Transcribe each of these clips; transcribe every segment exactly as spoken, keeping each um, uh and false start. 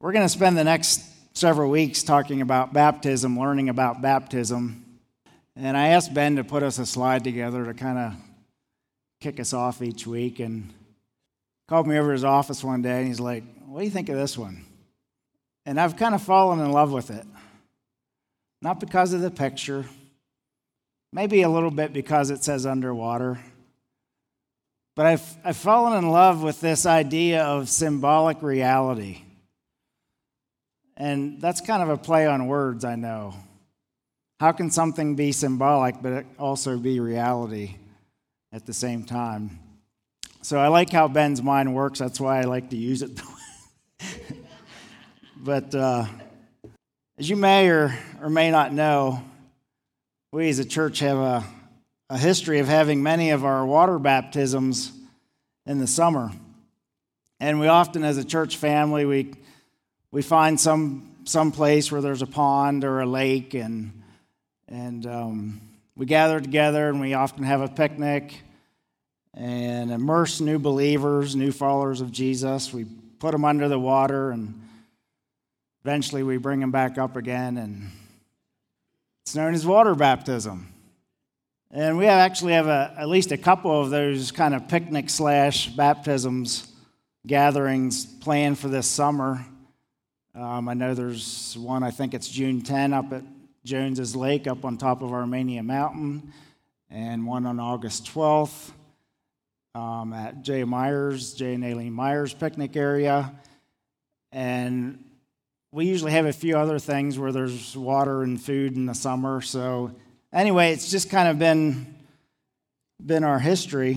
We're going to spend the next several weeks talking about baptism, learning about baptism. And I asked Ben to put us a slide together to kind of kick us off each week. And he called me over to his office one day, and he's like, "What do you think of this one?" And I've kind of fallen in love with it. Not because of the picture, maybe a little bit because it says underwater. But I've, I've fallen in love with this idea of symbolic reality. And that's kind of a play on words, I know. How can something be symbolic but also be reality at the same time? So I like how Ben's mind works. That's why I like to use it. But uh, as you may or, or may not know, we as a church have a, a history of having many of our water baptisms in the summer. And we often, as a church family, we we find some some place where there's a pond or a lake, and and um, we gather together, and we often have a picnic and immerse new believers, new followers of Jesus. We put them under the water, and eventually we bring them back up again, and it's known as water baptism. And we have actually have a, at least a couple of those kind of picnic slash baptisms gatherings planned for this summer. Um, I know there's one, I think it's June tenth, up at Jones's Lake up on top of Armenia Mountain, and one on August twelfth um, at Jay Myers, Jay and Aileen Myers picnic area. And we usually have a few other things where there's water and food in the summer. So anyway, it's just kind of been, been our history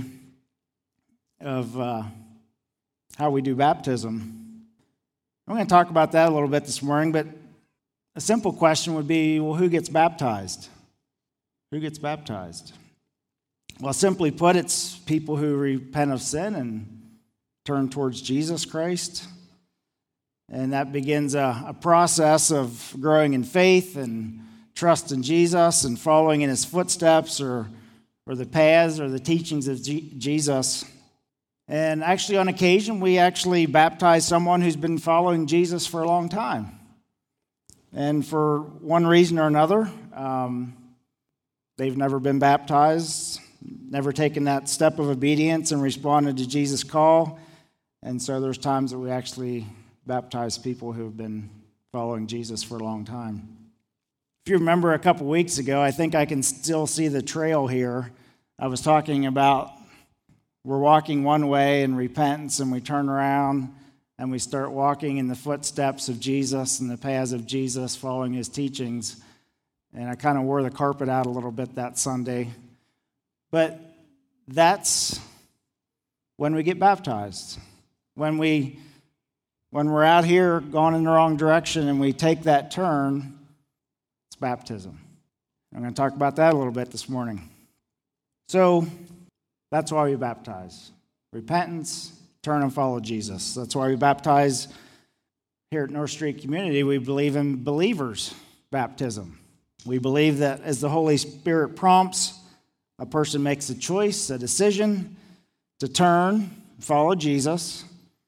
of uh, how we do baptism. I'm going to talk about that a little bit this morning, but a simple question would be, well, who gets baptized? Who gets baptized? Well, simply put, it's people who repent of sin and turn towards Jesus Christ. And that begins a, a process of growing in faith and trust in Jesus and following in his footsteps or, or the paths or the teachings of G- Jesus. And actually, on occasion, we actually baptize someone who's been following Jesus for a long time. And for one reason or another, um, they've never been baptized, never taken that step of obedience and responded to Jesus' call. And so there's times that we actually baptize people who have been following Jesus for a long time. If you remember a couple weeks ago, I think I can still see the trail here. I was talking about we're walking one way in repentance, and we turn around and we start walking in the footsteps of Jesus and the paths of Jesus, following his teachings. And I kind of wore the carpet out a little bit that Sunday. But that's when we get baptized. When we when we're out here going in the wrong direction and we take that turn, it's baptism. I'm going to talk about that a little bit this morning. So that's why we baptize. Repentance, turn and follow Jesus. That's why we baptize here at North Street Community. We believe in believers' baptism. We believe that as the Holy Spirit prompts, a person makes a choice, a decision to turn, follow Jesus.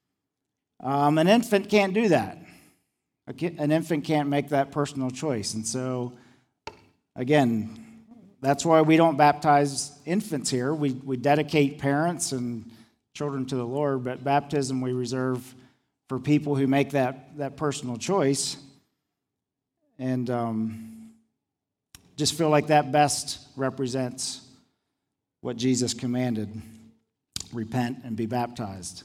Um, an infant can't do that. An infant can't make that personal choice. And so, again, that's why we don't baptize infants here. We we dedicate parents and children to the Lord, but baptism we reserve for people who make that, that personal choice. And um, just feel like that best represents what Jesus commanded: repent and be baptized.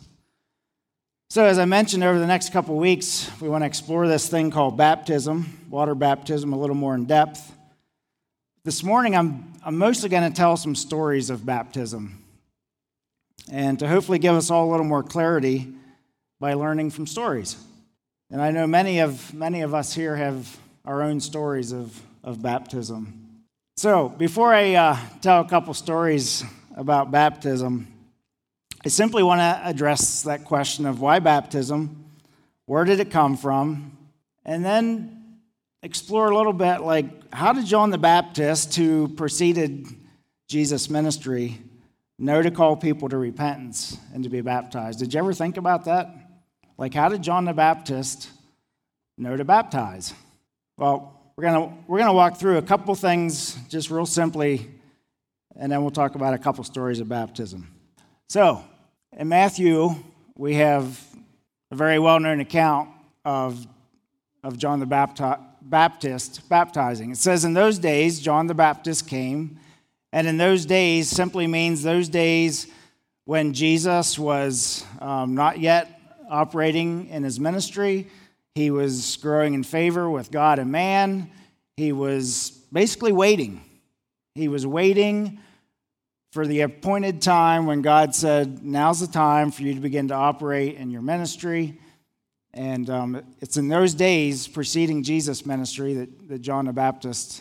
So as I mentioned, over the next couple weeks, we want to explore this thing called baptism, water baptism, a little more in depth. This morning, I'm, I'm mostly going to tell some stories of baptism, and to hopefully give us all a little more clarity by learning from stories. And I know many of many of us here have our own stories of, of baptism. So before I uh, tell a couple stories about baptism, I simply want to address that question of why baptism, where did it come from, and then explore a little bit like how did John the Baptist, who preceded Jesus' ministry, know to call people to repentance and to be baptized? Did you ever think about that? Like, how did John the Baptist know to baptize? Well, we're gonna we're gonna walk through a couple things just real simply, and then we'll talk about a couple stories of baptism. So, in Matthew, we have a very well-known account of of John the Baptist, Baptist baptizing. It says, in those days, John the Baptist came, and in those days simply means those days when Jesus was um, not yet operating in his ministry. He was growing in favor with God and man. He was basically waiting. He was waiting for the appointed time when God said, now's the time for you to begin to operate in your ministry. And um, it's in those days preceding Jesus' ministry that, that John the Baptist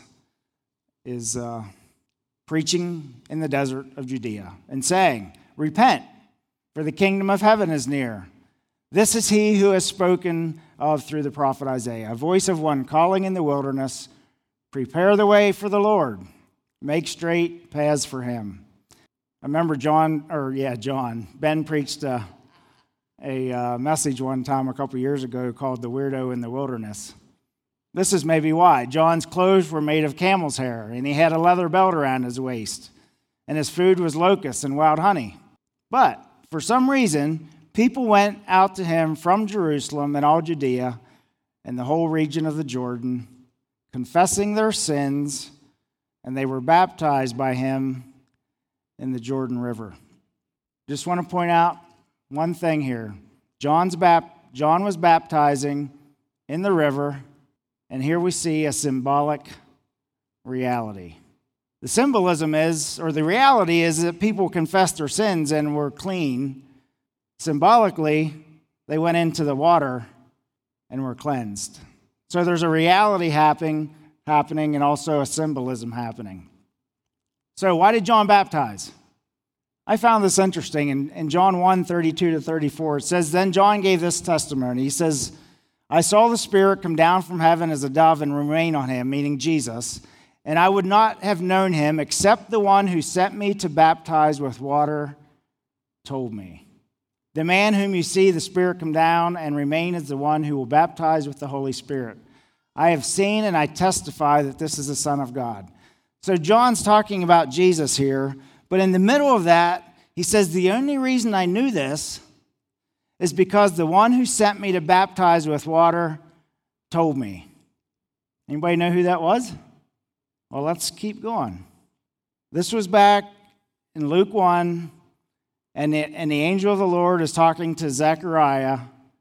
is uh, preaching in the desert of Judea and saying, repent, for the kingdom of heaven is near. This is he who has spoken of through the prophet Isaiah, a voice of one calling in the wilderness, prepare the way for the Lord, make straight paths for him. I remember John, or yeah, John, Ben preached a, a uh, message one time a couple years ago called The Weirdo in the Wilderness. This is maybe why. John's clothes were made of camel's hair, and he had a leather belt around his waist, and his food was locusts and wild honey. But for some reason, people went out to him from Jerusalem and all Judea and the whole region of the Jordan, confessing their sins, and they were baptized by him in the Jordan River. Just want to point out one thing here. John's bap- John was baptizing in the river, and here we see a symbolic reality. The symbolism is, or the reality is, that people confessed their sins and were clean. Symbolically, they went into the water and were cleansed. So there's a reality happening, happening and also a symbolism happening. So why did John baptize? I found this interesting. In, in John one, thirty-two to thirty-four, it says, then John gave this testimony. He says, I saw the Spirit come down from heaven as a dove and remain on him, meaning Jesus, and I would not have known him except the one who sent me to baptize with water told me. The man whom you see the Spirit come down and remain is the one who will baptize with the Holy Spirit. I have seen and I testify that this is the Son of God. So John's talking about Jesus here, but in the middle of that, he says, the only reason I knew this is because the one who sent me to baptize with water told me. Anybody know who that was? Well, let's keep going. This was back in Luke one, and the, and the angel of the Lord is talking to Zechariah,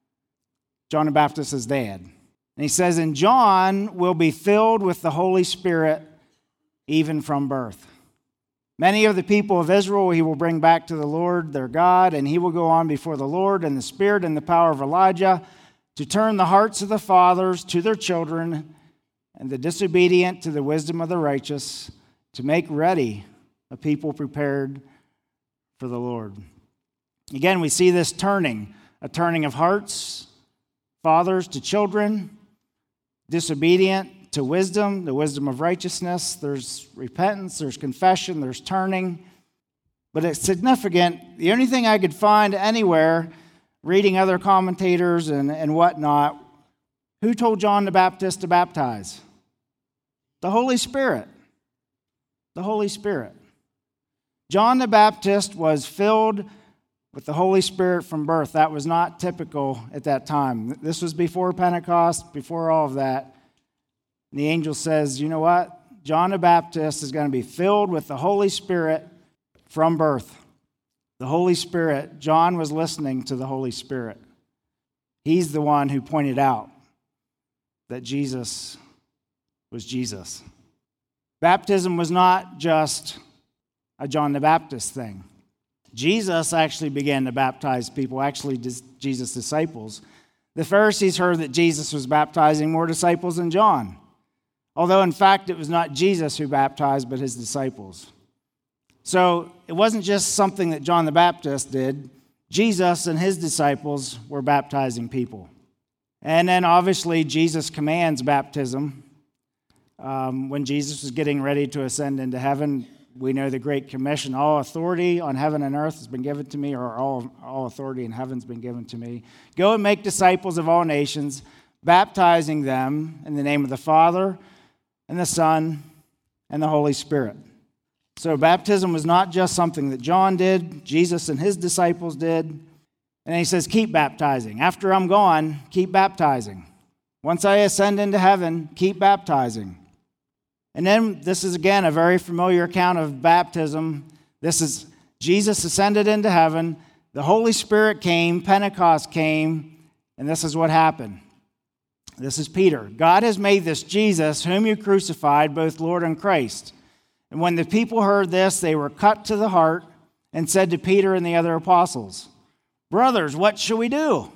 John the Baptist's dad. And he says, and John will be filled with the Holy Spirit even from birth. Many of the people of Israel he will bring back to the Lord their God, and he will go on before the Lord in the spirit and the power of Elijah to turn the hearts of the fathers to their children and the disobedient to the wisdom of the righteous, to make ready a people prepared for the Lord. Again, we see this turning, a turning of hearts, fathers to children, disobedient to wisdom, the wisdom of righteousness. There's repentance, there's confession, there's turning. But it's significant. The only thing I could find anywhere, reading other commentators and, and whatnot, who told John the Baptist to baptize? The Holy Spirit. The Holy Spirit. John the Baptist was filled with the Holy Spirit from birth. That was not typical at that time. This was before Pentecost, before all of that. And the angel says, you know what? John the Baptist is going to be filled with the Holy Spirit from birth. The Holy Spirit, John was listening to the Holy Spirit. He's the one who pointed out that Jesus was Jesus. Baptism was not just a John the Baptist thing. Jesus actually began to baptize people, actually Jesus' disciples. The Pharisees heard that Jesus was baptizing more disciples than John. Although, in fact, it was not Jesus who baptized, but his disciples. So it wasn't just something that John the Baptist did. Jesus and his disciples were baptizing people. And then, obviously, Jesus commands baptism. Um, when Jesus was getting ready to ascend into heaven, we know the Great Commission. All authority on heaven and earth has been given to me, or all, all authority in heaven has been given to me. Go and make disciples of all nations, baptizing them in the name of the Father and the Son and the Holy Spirit. So baptism was not just something that John did, Jesus and his disciples did. And he says, keep baptizing. After I'm gone, keep baptizing. Once I ascend into heaven, keep baptizing. And then this is, again, a very familiar account of baptism. This is Jesus ascended into heaven. The Holy Spirit came. Pentecost came. And this is what happened. This is Peter. God has made this Jesus, whom you crucified, both Lord and Christ. And when the people heard this, they were cut to the heart and said to Peter and the other apostles, brothers, what shall we do?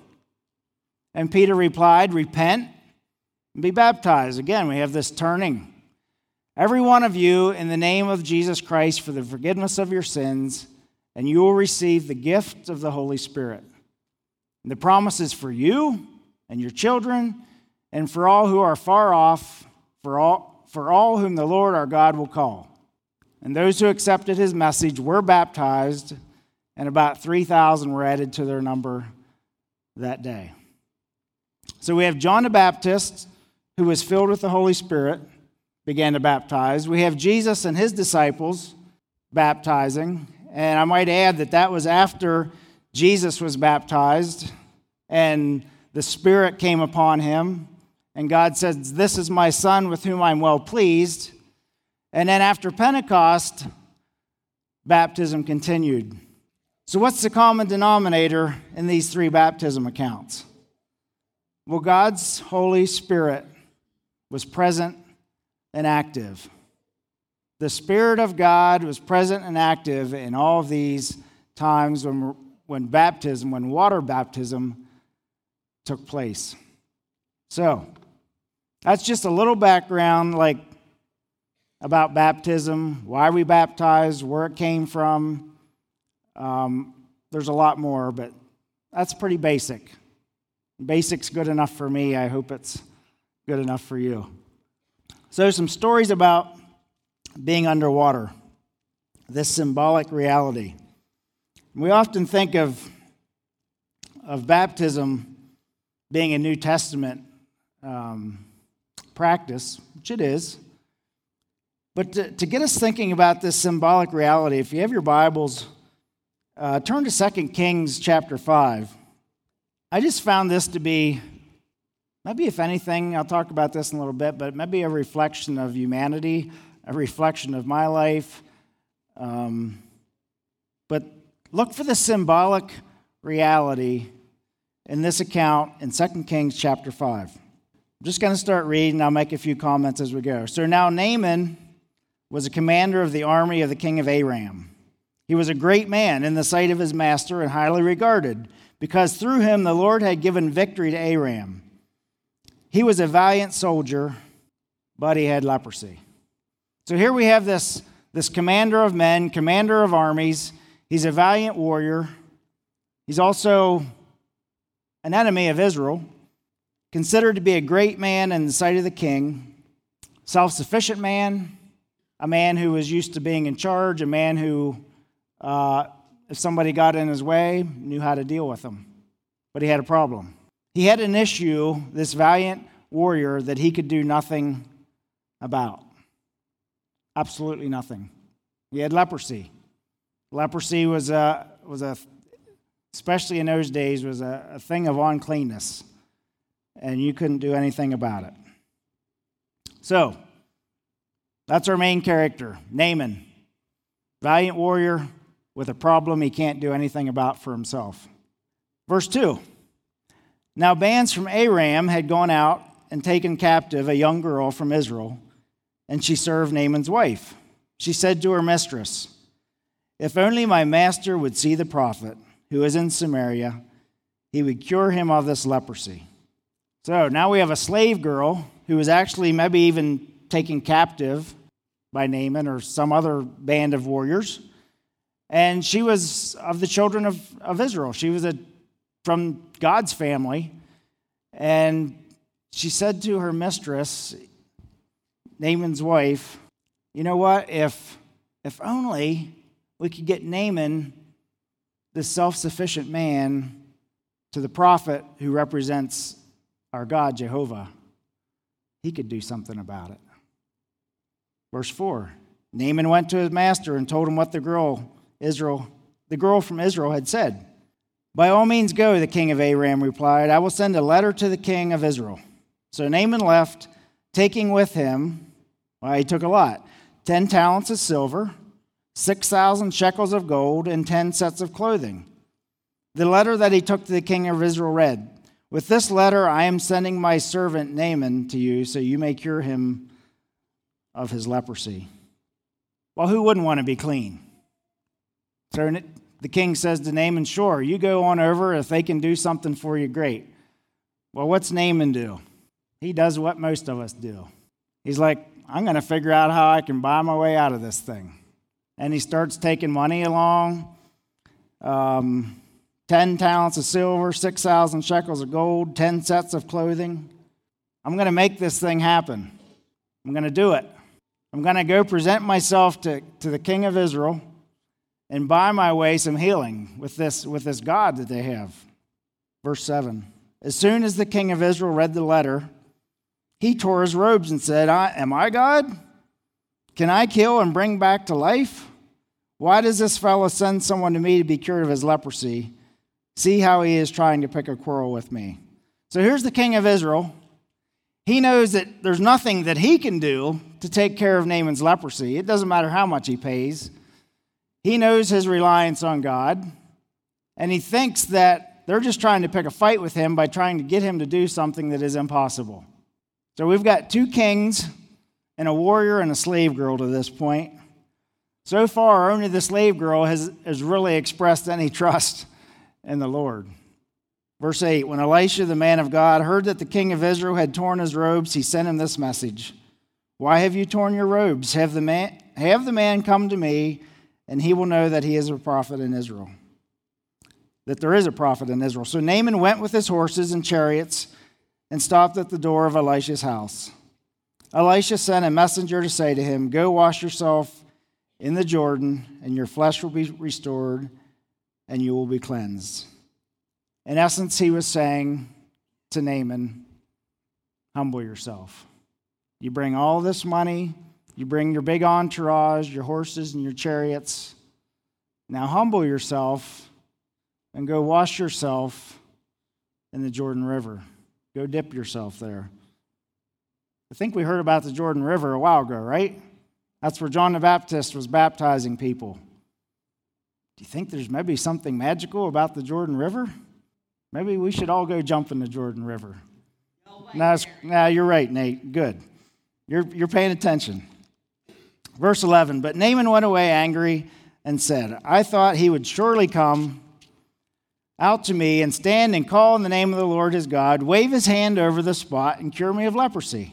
And Peter replied, repent and be baptized. Again, we have this turning. Every one of you in the name of Jesus Christ for the forgiveness of your sins, and you will receive the gift of the Holy Spirit. And the promise is for you and your children and for all who are far off, for all, for all whom the Lord our God will call. And those who accepted his message were baptized, and about three thousand were added to their number that day. So we have John the Baptist, who was filled with the Holy Spirit, began to baptize. We have Jesus and his disciples baptizing. And I might add that that was after Jesus was baptized and the Spirit came upon him. And God says, this is my Son with whom I'm well pleased. And then after Pentecost, baptism continued. So what's the common denominator in these three baptism accounts? Well, God's Holy Spirit was present and active. The Spirit of God was present and active in all of these times when, when baptism, when water baptism took place. So, that's just a little background, like, about baptism, why we baptized, where it came from. Um, there's a lot more, but that's pretty basic. Basic's good enough for me. I hope it's good enough for you. So some stories about being underwater, this symbolic reality. We often think of, of baptism being a New Testament um, practice, which it is. But to, to get us thinking about this symbolic reality, if you have your Bibles, uh, turn to Second Kings chapter five. I just found this to be, maybe if anything, I'll talk about this in a little bit, but maybe a reflection of humanity, a reflection of my life. Um, but look for the symbolic reality in this account in Second Kings chapter five. I'm just going to start reading. I'll make a few comments as we go. So now Naaman was a commander of the army of the king of Aram. He was a great man in the sight of his master and highly regarded, because through him the Lord had given victory to Aram. He was a valiant soldier, but he had leprosy. So here we have this, this commander of men, commander of armies. He's a valiant warrior. He's also an enemy of Israel, considered to be a great man in the sight of the king, self-sufficient man, a man who was used to being in charge, a man who, uh, if somebody got in his way, knew how to deal with them. But he had a problem. He had an issue, this valiant warrior, that he could do nothing about. Absolutely nothing. He had leprosy. Leprosy was a, was a especially in those days, was a, a thing of uncleanness. And you couldn't do anything about it. So, that's our main character, Naaman. Valiant warrior with a problem he can't do anything about for himself. Verse two. Now bands from Aram had gone out and taken captive a young girl from Israel, and she served Naaman's wife. She said to her mistress, if only my master would see the prophet who is in Samaria, he would cure him of this leprosy. So now we have a slave girl who was actually maybe even taken captive by Naaman or some other band of warriors. And she was of the children of, of Israel. She was a, from God's family. And she said to her mistress, Naaman's wife, you know what, if, if only we could get Naaman, this self-sufficient man, to the prophet who represents our God, Jehovah, he could do something about it. Verse four, Naaman went to his master and told him what the girl, Israel, the girl from Israel had said. By all means go, the king of Aram replied. I will send a letter to the king of Israel. So Naaman left, taking with him, well, he took a lot, ten talents of silver, six thousand shekels of gold, and ten sets of clothing. The letter that he took to the king of Israel read, with this letter I am sending my servant Naaman to you, so you may cure him of his leprosy. Well, who wouldn't want to be clean? So the king says to Naaman, sure, you go on over. If they can do something for you, great. Well, what's Naaman do? He does what most of us do. He's like, I'm going to figure out how I can buy my way out of this thing. And he starts taking money along, um, ten talents of silver, six thousand shekels of gold, ten sets of clothing. I'm going to make this thing happen. I'm going to do it. I'm going to go present myself to, to the king of Israel and buy my way some healing with this, with this God that they have. Verse seven. As soon as the king of Israel read the letter, he tore his robes and said, I, am I God? Can I kill and bring back to life? Why does this fellow send someone to me to be cured of his leprosy? See how he is trying to pick a quarrel with me. So here's the king of Israel. He knows that there's nothing that he can do to take care of Naaman's leprosy. It doesn't matter how much he pays. He knows his reliance on God, and he thinks that they're just trying to pick a fight with him by trying to get him to do something that is impossible. So we've got two kings and a warrior and a slave girl to this point. So far, only the slave girl has, has really expressed any trust in the Lord. Verse eight, when Elisha, the man of God, heard that the king of Israel had torn his robes, he sent him this message. Why have you torn your robes? Have the man, have the man come to me, and he will know that he is a prophet in Israel. That there is a prophet in Israel. So Naaman went with his horses and chariots and stopped at the door of Elisha's house. Elisha sent a messenger to say to him, go wash yourself in the Jordan, and your flesh will be restored, and you will be cleansed. In essence, he was saying to Naaman, humble yourself. You bring all this money, you bring your big entourage, your horses and your chariots. Now humble yourself and go wash yourself in the Jordan River. Go dip yourself there. I think we heard about the Jordan River a while ago, right? That's where John the Baptist was baptizing people. Do you think there's maybe something magical about the Jordan River? Maybe we should all go jump in the Jordan River. No, no, you're right, Nate. Good. You're, you're paying attention. Verse eleven, but Naaman went away angry and said, I thought he would surely come out to me and stand and call in the name of the Lord his God, wave his hand over the spot and cure me of leprosy.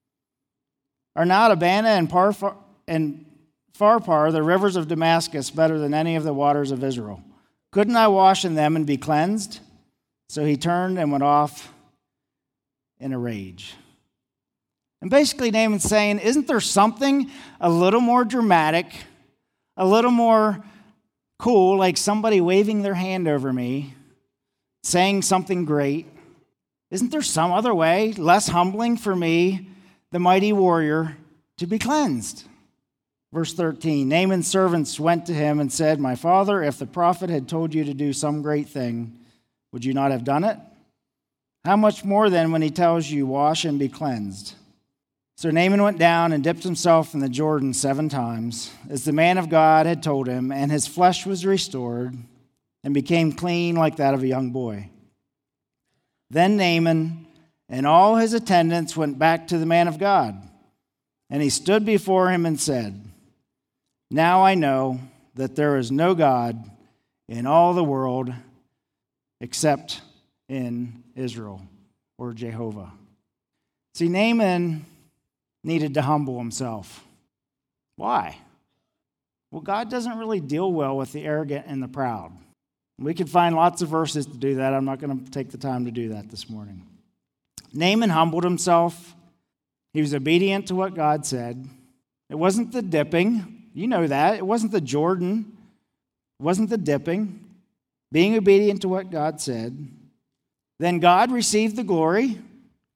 Are not Abana and, Parfar, and Pharpar, the rivers of Damascus, better than any of the waters of Israel? Couldn't I wash in them and be cleansed? So he turned and went off in a rage. And basically Naaman's saying, isn't there something a little more dramatic, a little more cool, like somebody waving their hand over me, saying something great? Isn't there some other way, less humbling for me, the mighty warrior, to be cleansed? Verse thirteen, Naaman's servants went to him and said, my father, if the prophet had told you to do some great thing, would you not have done it? How much more then when he tells you, wash and be cleansed? So Naaman went down and dipped himself in the Jordan seven times, as the man of God had told him, and his flesh was restored and became clean like that of a young boy. Then Naaman and all his attendants went back to the man of God, and he stood before him and said, now I know that there is no God in all the world except in Israel, or Jehovah. See, Naaman needed to humble himself. Why? Well, God doesn't really deal well with the arrogant and the proud. We could find lots of verses to do that. I'm not going to take the time to do that this morning. Naaman humbled himself. He was obedient to what God said. It wasn't the dipping. You know that. It wasn't the Jordan. It wasn't the dipping. Being obedient to what God said. Then God received the glory.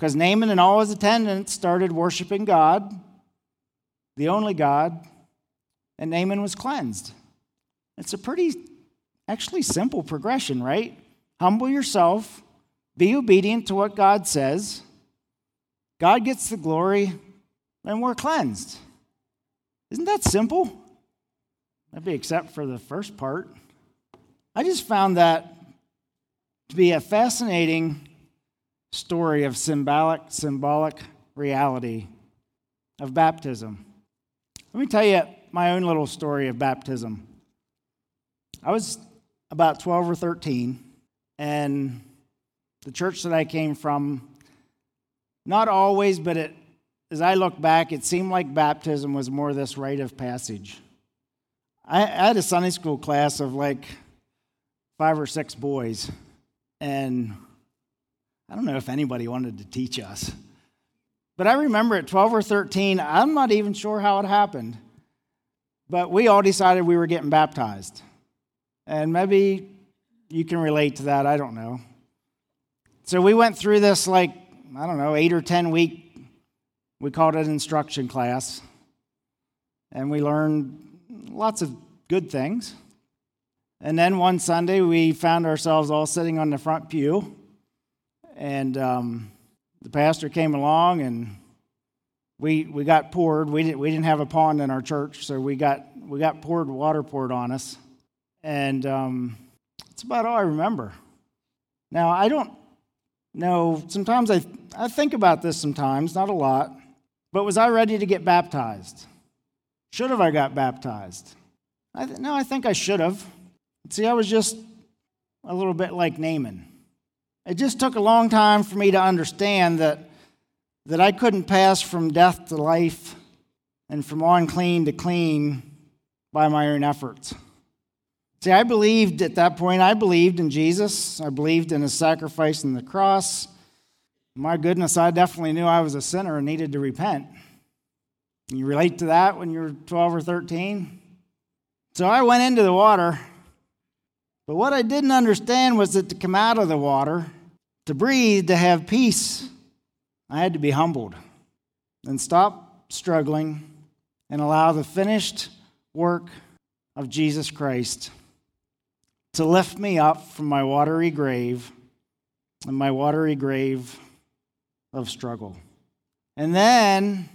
because Naaman and all his attendants started worshiping God, the only God, and Naaman was cleansed. It's a pretty, actually simple progression, right? Humble yourself, be obedient to what God says, God gets the glory, and we're cleansed. Isn't that simple? Maybe except for the first part. I just found that to be a fascinating story of symbolic, symbolic reality of baptism. Let me tell you my own little story of baptism. I was about twelve or thirteen, and the church that I came from, not always, but it, as I look back, it seemed like baptism was more this rite of passage. I, I had a Sunday school class of like five or six boys, and I don't know if anybody wanted to teach us. But I remember at twelve or thirteen, I'm not even sure how it happened, but we all decided we were getting baptized. And maybe you can relate to that, I don't know. So we went through this like, I don't know, eight or ten week, we called it instruction class. And we learned lots of good things. And then one Sunday we found ourselves all sitting on the front pew. And um, the pastor came along and we we got poured. We didn't we didn't have a pond in our church, so we got we got poured water poured on us. And um, that's about all I remember. Now, I don't know, sometimes I, I think about this sometimes, not a lot, but was I ready to get baptized? Should have I got baptized? I th- no, I think I should have. See, I was just a little bit like Naaman. It just took a long time for me to understand that, that I couldn't pass from death to life and from unclean to clean by my own efforts. See, I believed at that point, I believed in Jesus. I believed in his sacrifice on the cross. My goodness, I definitely knew I was a sinner and needed to repent. Can you relate to that when you're twelve or thirteen? So I went into the water, but what I didn't understand was that to come out of the water, to breathe, to have peace, I had to be humbled and stop struggling and allow the finished work of Jesus Christ to lift me up from my watery grave and my watery grave of struggle. And then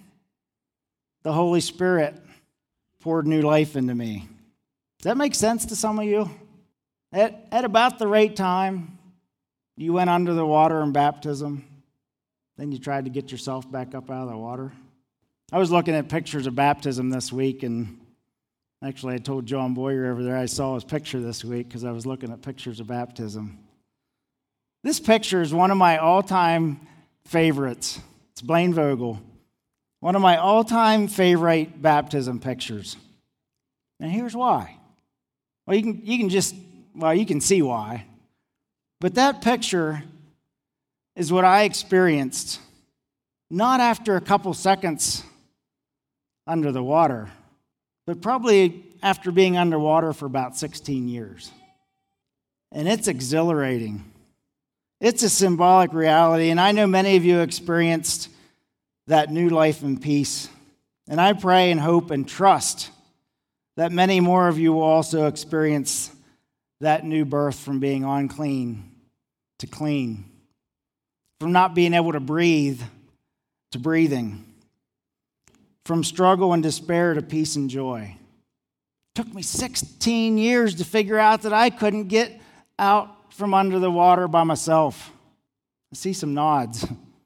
the Holy Spirit poured new life into me. Does that make sense to some of you? At, at about the right time, you went under the water in baptism. Then you tried to get yourself back up out of the water. I was looking at pictures of baptism this week, and actually, I told John Boyer over there I saw his picture this week because I was looking at pictures of baptism. This picture is one of my all-time favorites. It's Blaine Vogel. One of my all-time favorite baptism pictures. And here's why. Well, you can, you can just, well, you can see why. But that picture is what I experienced, not after a couple seconds under the water, but probably after being underwater for about sixteen years. And it's exhilarating. It's a symbolic reality, and I know many of you experienced that new life and peace. And I pray and hope and trust that many more of you will also experience that new birth from being unclean to clean, from not being able to breathe to breathing, from struggle and despair to peace and joy. It took me sixteen years to figure out that I couldn't get out from under the water by myself. I see some nods.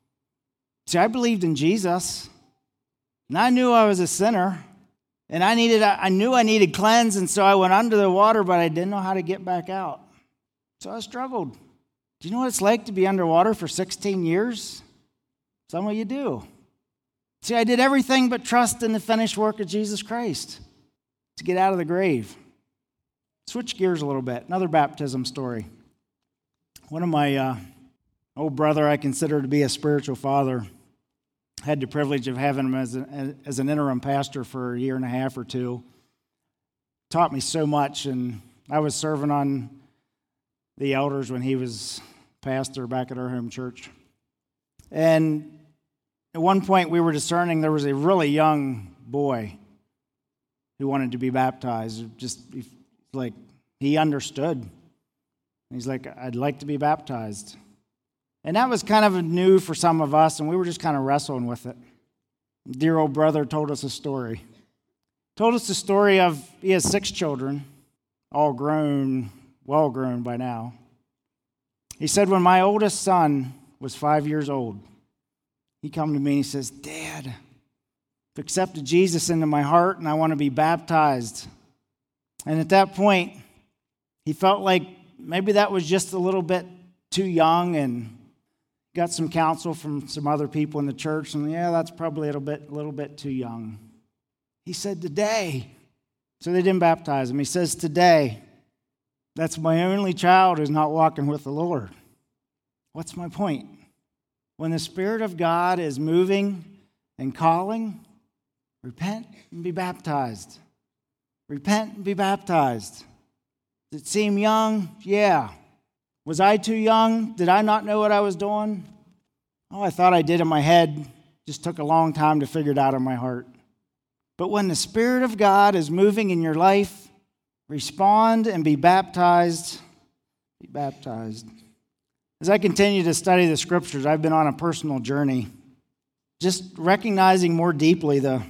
See, I believed in Jesus, and I knew I was a sinner, and I needed, I knew I needed cleanse, and so I went under the water, but I didn't know how to get back out. So I struggled. Do you know what it's like to be underwater for sixteen years? Some of you do. See, I did everything but trust in the finished work of Jesus Christ to get out of the grave. Switch gears a little bit. Another baptism story. One of my uh, old brother I consider to be a spiritual father had the privilege of having him as, a, as an interim pastor for a year and a half or two. Taught me so much, and I was serving on the elders when he was pastor back at our home church. And at one point we were discerning there was a really young boy who wanted to be baptized. Just like he understood. He's like, I'd like to be baptized. And that was kind of new for some of us, and we were just kind of wrestling with it. Dear old brother told us a story. Told us the story of, he has six children, all grown, well grown by now. He said, when my oldest son was five years old, he come to me and he says, Dad, I've accepted Jesus into my heart and I want to be baptized. And at that point, he felt like maybe that was just a little bit too young, and got some counsel from some other people in the church, and yeah, that's probably a little bit, a little bit too young. He said, today, so they didn't baptize him. He says, today, that's my only child who's not walking with the Lord. What's my point? When the Spirit of God is moving and calling, repent and be baptized. Repent and be baptized. Does it seem young? Yeah. Was I too young? Did I not know what I was doing? Oh, I thought I did in my head. Just took a long time to figure it out in my heart. But when the Spirit of God is moving in your life, respond and be baptized. Be baptized. As I continue to study the Scriptures, I've been on a personal journey, just recognizing more deeply the,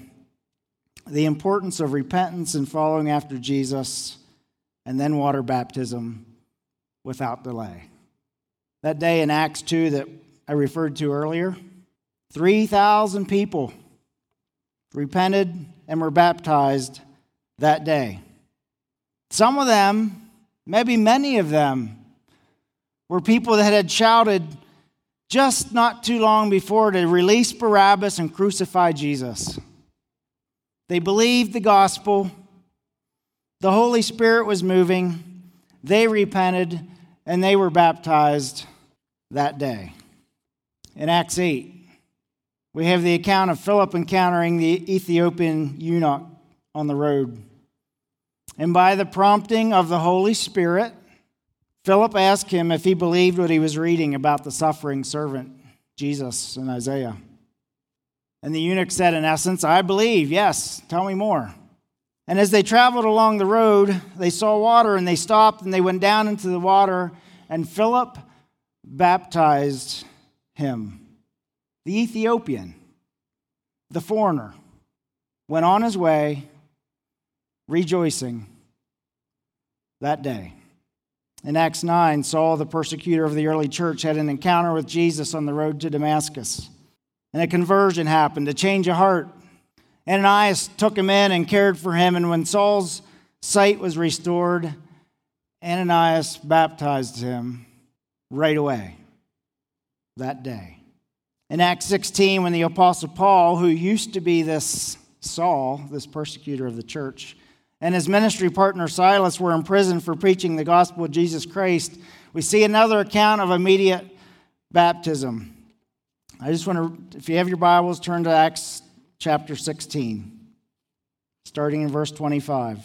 the importance of repentance and following after Jesus, and then water baptism without delay. That day in Acts two that I referred to earlier, three thousand people repented and were baptized that day. Some of them, maybe many of them, were people that had shouted just not too long before to release Barabbas and crucify Jesus. They believed the gospel. The Holy Spirit was moving. They repented, and they were baptized that day. In Acts eight, we have the account of Philip encountering the Ethiopian eunuch on the road. And by the prompting of the Holy Spirit, Philip asked him if he believed what he was reading about the suffering servant, Jesus, in Isaiah. And the eunuch said, in essence, I believe, yes, tell me more. And as they traveled along the road, they saw water, and they stopped, and they went down into the water, and Philip baptized him. The Ethiopian, the foreigner, went on his way rejoicing that day. In Acts nine, Saul, the persecutor of the early church, had an encounter with Jesus on the road to Damascus. And a conversion happened, a change of heart. Ananias took him in and cared for him, and when Saul's sight was restored, Ananias baptized him right away that day. In Acts sixteen, when the Apostle Paul, who used to be this Saul, this persecutor of the church, and his ministry partner Silas were in prison for preaching the gospel of Jesus Christ, we see another account of immediate baptism. I just want to, if you have your Bibles, turn to Acts chapter sixteen, starting in verse twenty-five.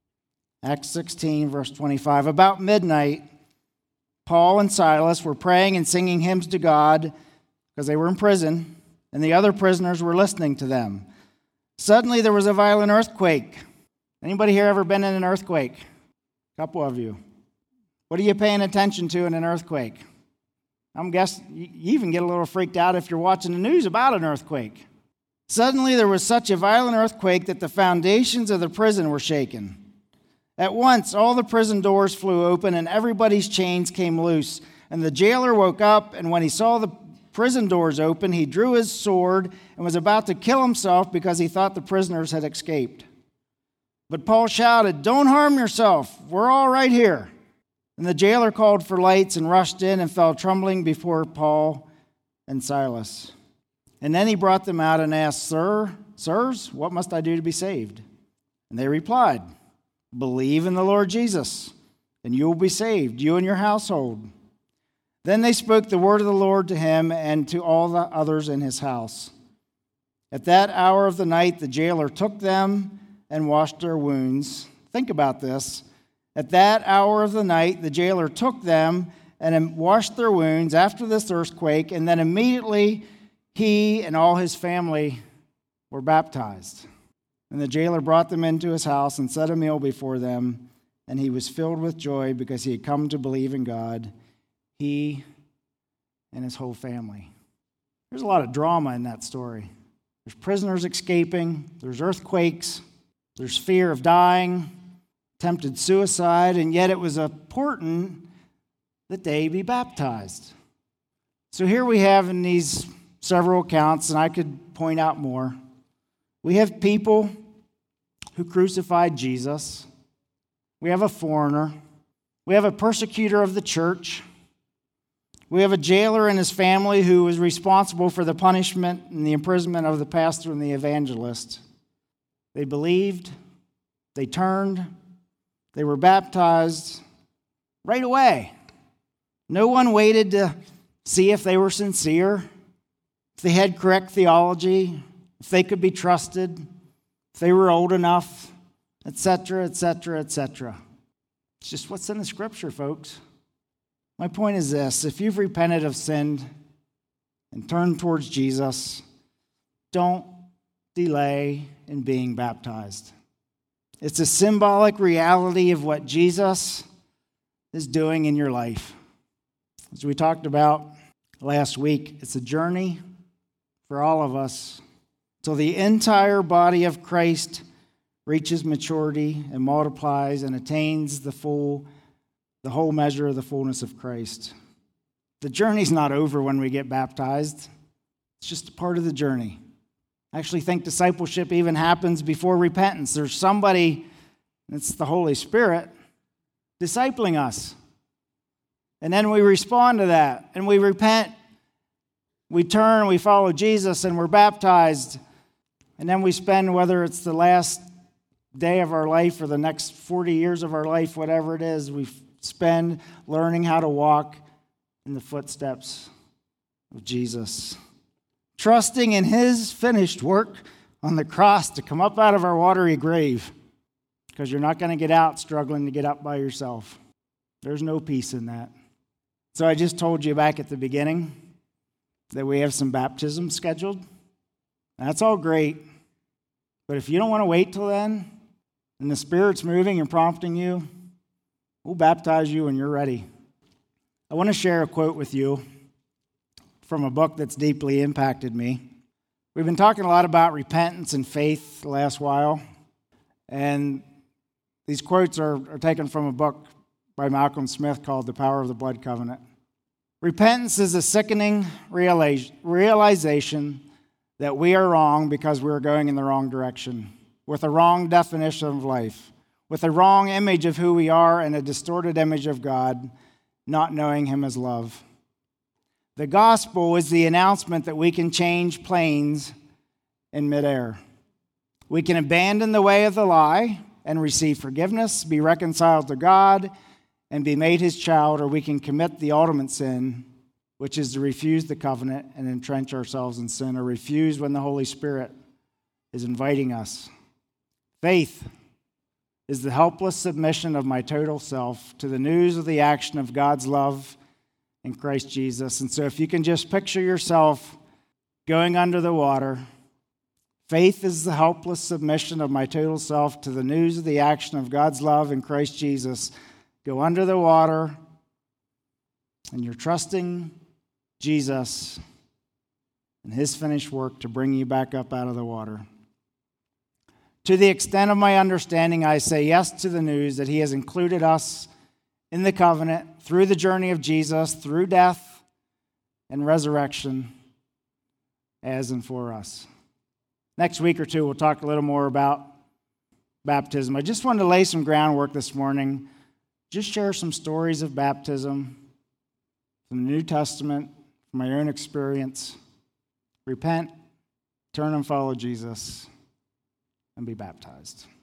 Acts sixteen, verse twenty-five. About midnight, Paul and Silas were praying and singing hymns to God because they were in prison, and the other prisoners were listening to them. Suddenly there was a violent earthquake. Anybody here ever been in an earthquake? A couple of you. What are you paying attention to in an earthquake? I'm guessing you even get a little freaked out if you're watching the news about an earthquake. Suddenly there was such a violent earthquake that the foundations of the prison were shaken. At once all the prison doors flew open and everybody's chains came loose. And the jailer woke up, and when he saw the prison doors open, he drew his sword and was about to kill himself because he thought the prisoners had escaped. But Paul shouted, "Don't harm yourself. We're all right here." And the jailer called for lights and rushed in and fell trembling before Paul and Silas. And then he brought them out and asked, Sir, sirs, what must I do to be saved? And they replied, Believe in the Lord Jesus, and you will be saved, you and your household. Then they spoke the word of the Lord to him and to all the others in his house. At that hour of the night, the jailer took them and washed their wounds. Think about this. At that hour of the night, the jailer took them and washed their wounds after this earthquake, and then immediately he and all his family were baptized. And the jailer brought them into his house and set a meal before them, and he was filled with joy because he had come to believe in God, he and his whole family. There's a lot of drama in that story. There's prisoners escaping, there's earthquakes, there's fear of dying, attempted suicide, and yet it was important that they be baptized. So here we have in these several accounts, and I could point out more, we have people who crucified Jesus. We have a foreigner. We have a persecutor of the church. We have a jailer and his family who was responsible for the punishment and the imprisonment of the pastor and the evangelist. They believed, they turned, they were baptized right away. No one waited to see if they were sincere, if they had correct theology, if they could be trusted, if they were old enough, et cetera, et cetera, et cetera. It's just what's in the scripture, folks. My point is this: if you've repented of sin and turned towards Jesus, don't delay in being baptized. It's a symbolic reality of what Jesus is doing in your life. As we talked about last week, it's a journey for all of us till the entire body of Christ reaches maturity and multiplies and attains the full, the whole measure of the fullness of Christ. The journey's not over when we get baptized. It's just a part of the journey. I actually think discipleship even happens before repentance. There's somebody, it's the Holy Spirit, discipling us. And then we respond to that, and we repent. We turn, we follow Jesus, and we're baptized. And then we spend, whether it's the last day of our life or the next forty years of our life, whatever it is, we spend learning how to walk in the footsteps of Jesus, trusting in his finished work on the cross to come up out of our watery grave, because you're not going to get out struggling to get up by yourself. There's no peace in that. So I just told you back at the beginning that we have some baptisms scheduled. That's all great. But if you don't want to wait till then, and the Spirit's moving and prompting you, we'll baptize you when you're ready. I want to share a quote with you from a book that's deeply impacted me. We've been talking a lot about repentance and faith the last while, and these quotes are, are taken from a book by Malcolm Smith called The Power of the Blood Covenant. Repentance is a sickening realization that we are wrong because we're going in the wrong direction, with a wrong definition of life, with a wrong image of who we are and a distorted image of God, not knowing him as love. The gospel is the announcement that we can change planes in midair. We can abandon the way of the lie and receive forgiveness, be reconciled to God, and be made his child, or we can commit the ultimate sin, which is to refuse the covenant and entrench ourselves in sin, or refuse when the Holy Spirit is inviting us. Faith is the helpless submission of my total self to the news of the action of God's love in Christ Jesus. And so if you can just picture yourself going under the water, faith is the helpless submission of my total self to the news of the action of God's love in Christ Jesus. Go under the water, and you're trusting Jesus and his finished work to bring you back up out of the water. To the extent of my understanding, I say yes to the news that he has included us in the covenant through the journey of Jesus, through death and resurrection, as and for us. Next week or two, we'll talk a little more about baptism. I just wanted to lay some groundwork this morning. Just share some stories of baptism from the New Testament, from my own experience. Repent, turn and follow Jesus, and be baptized.